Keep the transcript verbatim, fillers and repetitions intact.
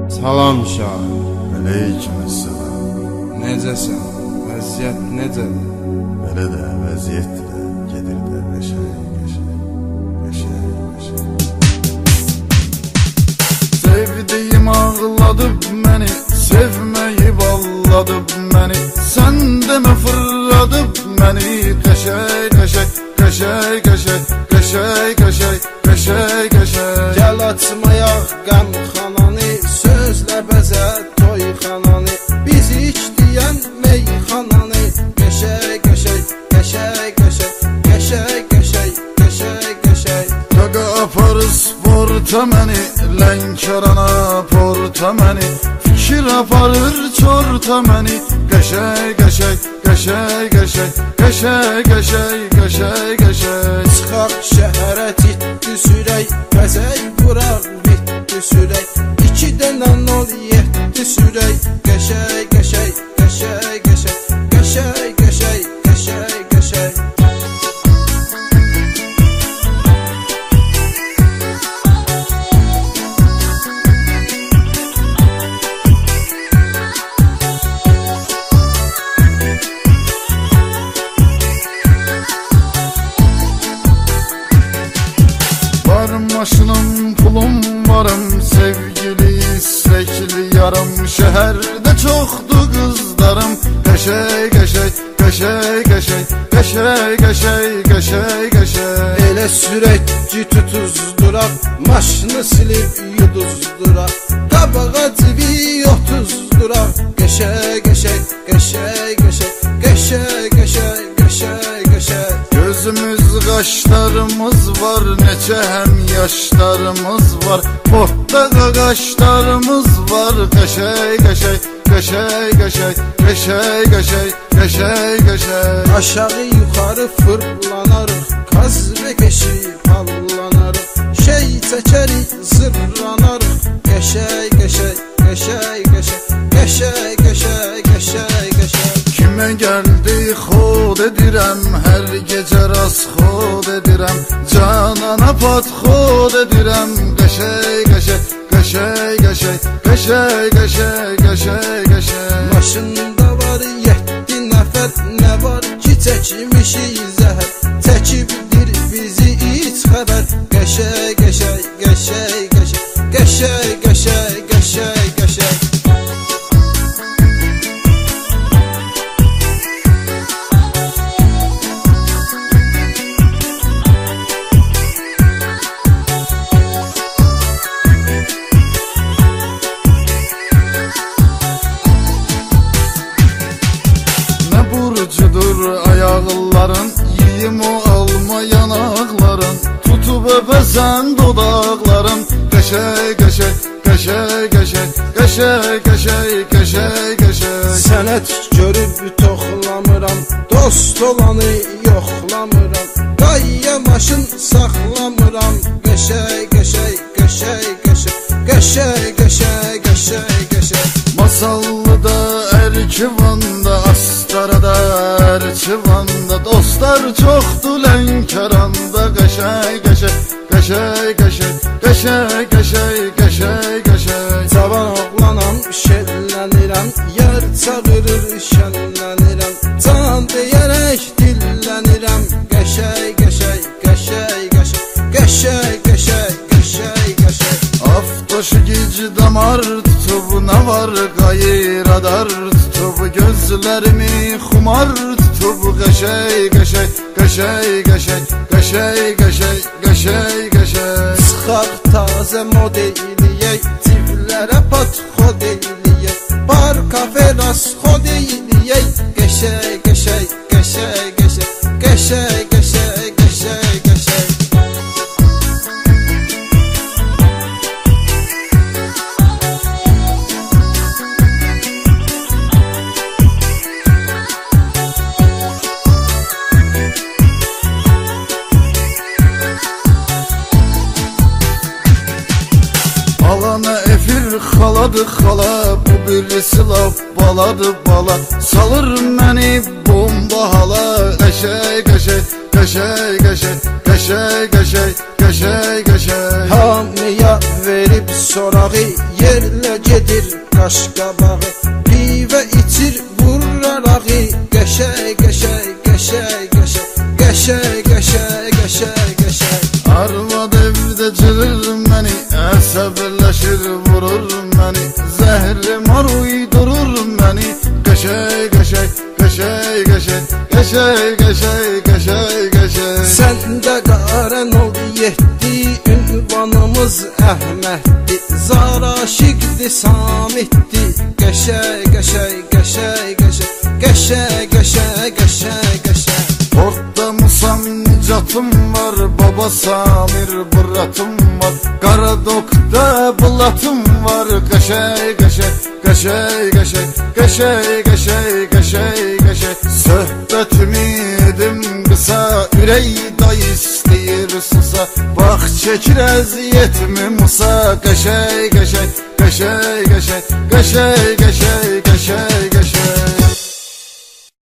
Salam şahı. Aleykümselam. Necəsən? Vəziyyət necədir? Belə də vəziyyətdir də, gedir də qəşəng, qəşəng, qəşəng, qəşəng. Sevdiyim ağladıb məni, sevməyib alladıb məni. Sən demə fırladıb məni, qəşəng, qəşəng, qəşəng, qəşəng, qəşəng, qəşəng, qəşəng, qəşəng. Gəl açmayaq qəmxananı, sözlə bəzə toyxananı. Biz içdiyən meyxananı, qəşəng, qəşəng, qəşəng, qəşəng, qəşəng, qəşəng, qəşəng, qəşəng. Qaqa aparır sporta məni, Lənkərana porta məni. Fikir aparır çorta məni, qəşəng, qəşəng, qəşəng, qəşəng, qəşəng, qəşəng, qəşəng, qəşəng. Çıxaq şəhərə ciddi sürək, bəzək vuraq bitdi sürək. İki dənə nol yetdi sürək, qəşəng, qəşəng, qəşəng, qəşəng, qəşəng, qəşəng, qəşəng, qəşəng. Maşınım, pulum varım, sevgili, istekli yarım. Şəhərdə çoxdur qızlarım, qəşəng, qəşəng, qəşəng, qəşəng, qəşəng, qəşəng, qəşəng, qəşəng. Elə sürək ki tutuzduraq, maşını silib yuduzduraq. Qabağa civi otuzduraq, qəşəng, qəşəng, qəşəng, qəşəng, qəşəng, qəşəng, qəşəng, qəşəng. Gözümüz qaşlarımız var, neçə həm yaşlarımız var. Portda qaqaşlarımız var, qəşəng, qəşəng, qəşəng, qəşəng, qəşəng, qəşəng, qəşəng, qəşəng. Aşağı yuxarı fırlanarıq, qaz və keşi pallanarıq. Şey çəkərik, zırlanarıq, qəşəng, qəşəng, qəşəng, qəşəng, qəşəng, qəşəng, qəşəng, qəşəng. Kimə gəldi xod edirəm, hər gecə rast xod edirəm. Canana pat xod edirəm, qəşəng, qəşəng, qəşəng, qəşəng, qəşəng, qəşəng, qəşəng, qəşəng. Maşında var yeddi nəfər, nə var ki çəkmişik zəhər. Çəkibdir bizi heç xəbər, qəşəng, qəşəng, qəşəng, qəşəng, qəşəng, qəşəng, qəşəng, qəşəng. Burcudur ayaqların, yiyim o alma yanaqların. Tutub öpəsən dodaqların, qəşəng, qəşəng, qəşəng, qəşəng, qəşəng, qəşəng, qəşəng, qəşəng. Sənət görüb toxlamıram, dost olanı yoxlamıram. Qayya maşın saxlamıram, qəşəng, qəşəng, qəşəng, qəşəng, qəşəng, qəşəng, qəşəng, qəşəng. Masallıda, Ərkivanda, Astarada, Ərkivanda. Dostlar çoxdur Lənkəranda, qəşəng, qəşəng, qəşəng, qəşəng, qəşəng, qəşəng, qəşəng, qəşəng. Cavan oğlanam, şellənirəm, yer çağırır, şənlənirəm. Can deyərək dillənirəm, qəşəng, qəşəng, qəşəng, qəşəng, qəşəng, qəşəng, qəşəng, qəşəng. Aftaşı gici damar tutub, nə var qayır adar tutub. Gözlərimi xumar tutub, qəşəng, qəşəng, qəşəng, qəşəng, qəşəng, qəşəng, qəşəng, qəşəng. Çıxaq tazə model eləyək, civlərə pat xod eləyək. Bar kafe rast xod eləyək, qəşəng, qəşəng, qəşəng, qəşəng, qəşəng, qəşəng, qəşəng, qəşəng. Alana efir xaladı xala, bu birisi laf baladı bala. Salır məni bomba hala, qəşəng, qəşəng, qəşəng, qəşəng, qəşəng, qəşəng, qəşəng, qəşəng. Hamıya ver verib sorağı, yerlə gedir qaş qabağı. Pivə içir vurarağı, qəşəy qəşəy qəşəy qəşəy qəşəy qəşəy qəşəy qəşəy. Arvad evdə cırır məni, əsəbləşir vurur məni, zəhri mar uydurur məni, qəşəy qəşəy qəşəy qəşəy qəşəy qəşəy qəşəy qəşəy. Səndə qarən ol yetdi, ünvanımız Əhməddir, Zaraşiqdir, Samitdir, qəşəy qəşəy qəşəy qəşəy qəşəy qəşəy qəşəy qəşəy. Orda Musam Nicatım var, Baba Samir Buratım var, Qaradokda Bulatım var, qəşəy qəşəy qəşəy qəşəy qəşəy qəşəy qəşəy qəşəy. Söhbətimi edim qısa, ürək day istəyir susa, bax çəkir əziyyətimi Musa, qəşəy qəşəy qəşəy qəşəy qəşəy